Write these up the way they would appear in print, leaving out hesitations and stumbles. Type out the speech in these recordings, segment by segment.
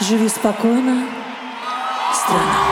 Живи спокойно, страна.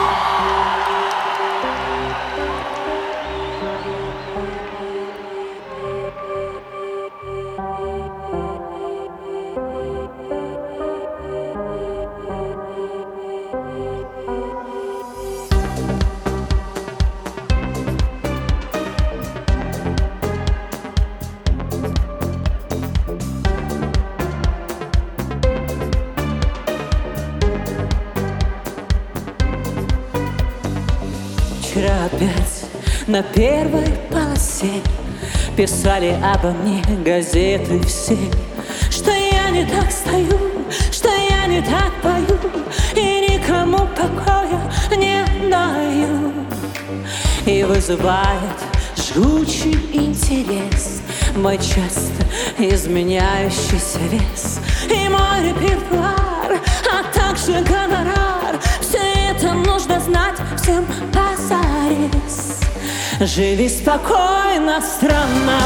Вчера опять на первой полосе писали обо мне газеты все, что я не так стою, что я не так пою и никому покоя не даю. И вызывает жгучий интерес мой часто изменяющийся вес и мой репертуар, а также гонорар. Все это нужно знать всем позарез. Живи спокойно, страна,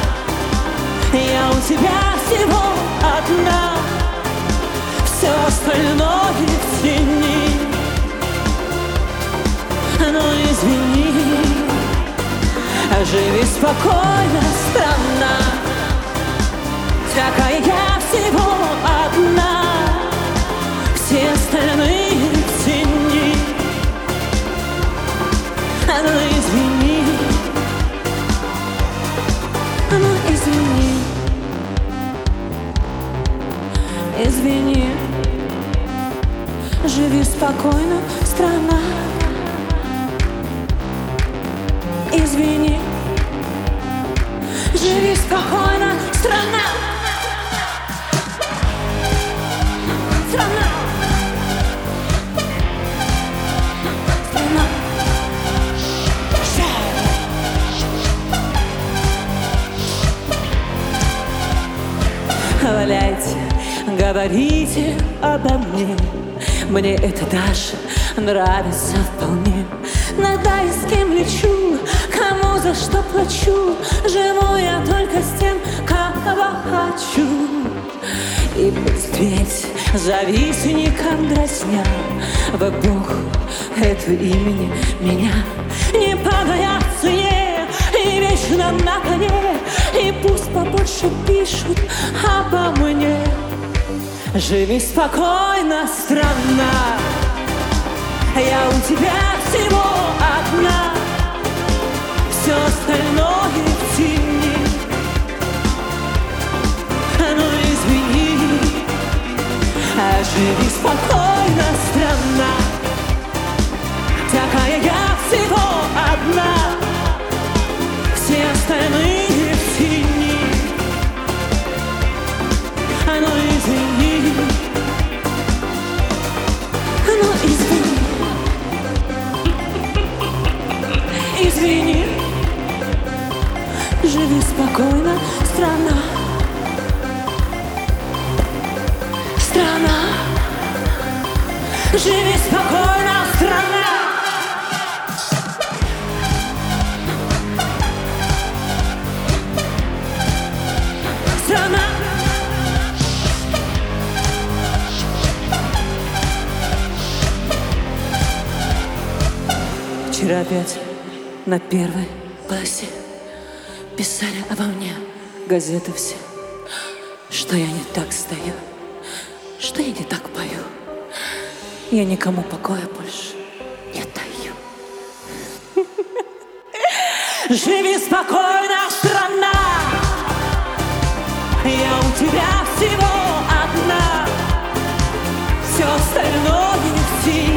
я у тебя всего одна, все остальное в тени. Но извини, живи спокойно, страна, такая я всего одна, все остальные в тени. Но извини, извини, извини, живи спокойно, страна. Извини, живи спокойно, страна. Страна. Страна. Валяйте, говорите обо мне это даже нравится вполне. Иногда я с кем лечу, кому за что плачу, живу я только с тем, кого хочу. И пусть ведь завистникам дразня в эпоху этого имени меня не падая в цене и вечно на коне. И пусть побольше пишут обо мне. Живи спокойно, страна, я у тебя всего одна, все остальное в тени. Ну извини, живи спокойно, страна, такая я всего одна, все остальные в тени. Ну извини, извини, извини, живи спокойно, страна. Страна, живи спокойно, страна. Страна. Вчера опять на первой полосе писали обо мне газеты все, что я не так стою, что я не так пою. Я никому покоя больше не даю. Живи спокойно, страна, я у тебя всего одна, все остальное в тени.